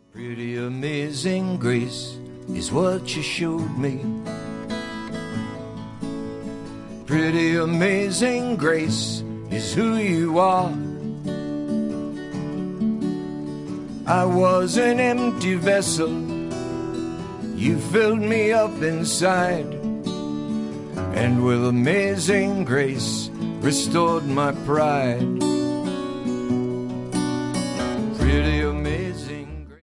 Pretty amazing grace is what you showed me. Pretty amazing grace is who you are. I was an empty vessel, you filled me up inside, and with amazing grace restored my pride. Pretty amazing